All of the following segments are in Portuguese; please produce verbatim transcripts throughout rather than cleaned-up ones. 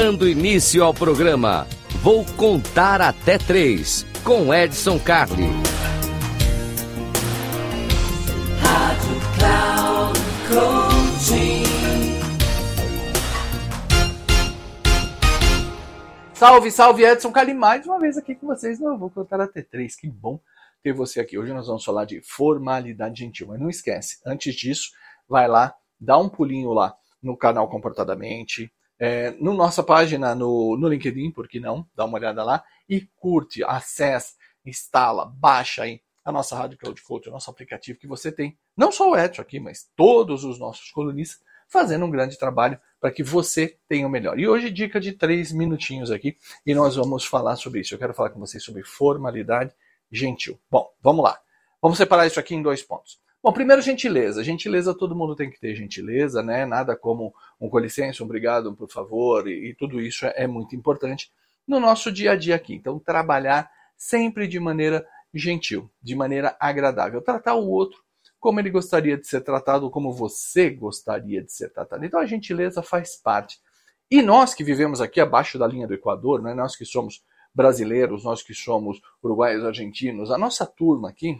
Dando início ao programa, vou contar até três, com Edson Carli. Rádio Cloud Coaching. Salve, salve, Edson Carli, mais uma vez aqui com vocês. Não, eu vou contar até três, que bom ter você aqui. Hoje nós vamos falar de formalidade gentil, mas não esquece, antes disso, vai lá, dá um pulinho lá no canal Comportadamente, É, na nossa página no, no LinkedIn, por que não? Dá uma olhada lá e curte, acessa, instala, baixa aí a nossa Rádio Cloud Coaching, o nosso aplicativo que você tem. Não só o Edson aqui, mas todos os nossos colunistas fazendo um grande trabalho para que você tenha o melhor. E hoje dica de três minutinhos aqui e nós vamos falar sobre isso. Eu quero falar com vocês sobre formalidade gentil. Bom, vamos lá. Vamos separar isso aqui em dois pontos. Bom, primeiro, gentileza. Gentileza, todo mundo tem que ter gentileza, né? Nada como um com licença, um obrigado, um por favor, e, e tudo isso é, é muito importante no nosso dia a dia aqui. Então, trabalhar sempre de maneira gentil, de maneira agradável. Tratar o outro como ele gostaria de ser tratado, como você gostaria de ser tratado. Então, a gentileza faz parte. E nós que vivemos aqui abaixo da linha do Equador, né? Nós que somos brasileiros, nós que somos uruguaios, argentinos, a nossa turma aqui,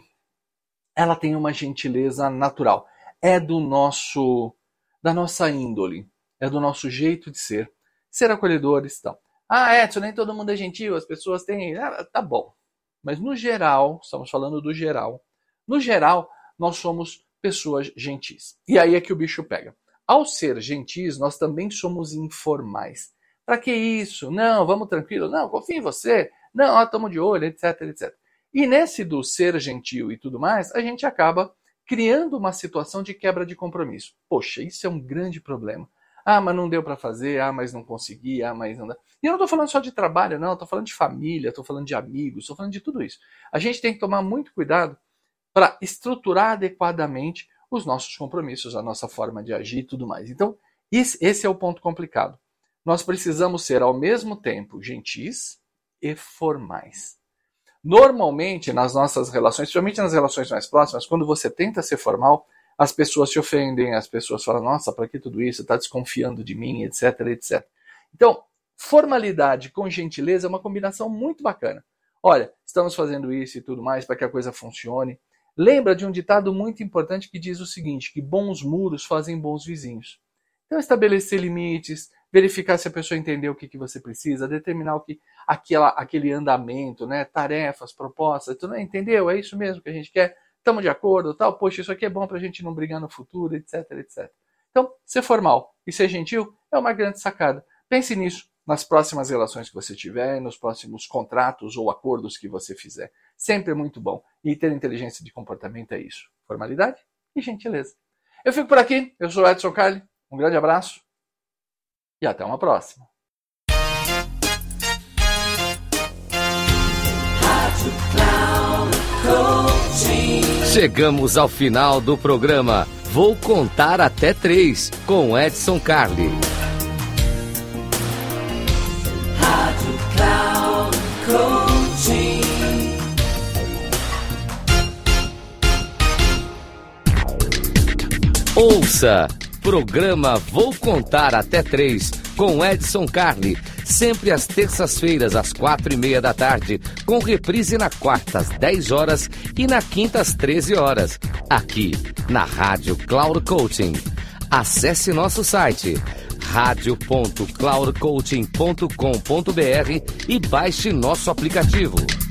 ela tem uma gentileza natural. É do nosso, da nossa índole. É do nosso jeito de ser. Ser acolhedores, então. Ah, Edson, nem todo mundo é gentil, as pessoas têm... Ah, tá bom. Mas no geral, estamos falando do geral. No geral, nós somos pessoas gentis. E aí é que o bicho pega. Ao ser gentis, nós também somos informais. Para que isso? Não, vamos tranquilo. Não, confio em você. Não, estamos de olho, etc, etcétera. E nesse do ser gentil e tudo mais, a gente acaba criando uma situação de quebra de compromisso. Poxa, isso é um grande problema. Ah, mas não deu para fazer, ah, mas não consegui, ah, mas não dá. E eu não estou falando só de trabalho, não, estou falando de família, estou falando de amigos, estou falando de tudo isso. A gente tem que tomar muito cuidado para estruturar adequadamente os nossos compromissos, a nossa forma de agir e tudo mais. Então, esse é o ponto complicado. Nós precisamos ser, ao mesmo tempo, gentis e formais. Normalmente, nas nossas relações, principalmente nas relações mais próximas, quando você tenta ser formal, as pessoas te ofendem, as pessoas falam, nossa, para que tudo isso? Está desconfiando de mim, etc, etcétera. Então, formalidade com gentileza é uma combinação muito bacana. Olha, estamos fazendo isso e tudo mais para que a coisa funcione. Lembra de um ditado muito importante que diz o seguinte, que bons muros fazem bons vizinhos. Então, estabelecer limites, verificar se a pessoa entendeu o que, que você precisa, determinar o que, aquela, aquele andamento, né? Tarefas, propostas, tudo, entendeu? É isso mesmo que a gente quer, estamos de acordo, tal, poxa, isso aqui é bom para a gente não brigar no futuro, etc, etcétera. Então, ser formal e ser gentil é uma grande sacada. Pense nisso nas próximas relações que você tiver, nos próximos contratos ou acordos que você fizer. Sempre é muito bom. E ter inteligência de comportamento é isso. Formalidade e gentileza. Eu fico por aqui, eu sou o Edson Carli, um grande abraço. E até uma próxima. Chegamos ao final do programa. Vou contar até três com Edson Carli. Rádio Cloud Coaching. Ouça! Programa Vou Contar Até Três, com Edson Carli, sempre às terças-feiras, às quatro e meia da tarde, com reprise na quarta, às dez horas e na quinta, às treze horas, aqui na Rádio Cloud Coaching. Acesse nosso site, radio ponto cloud coaching ponto com ponto br e baixe nosso aplicativo.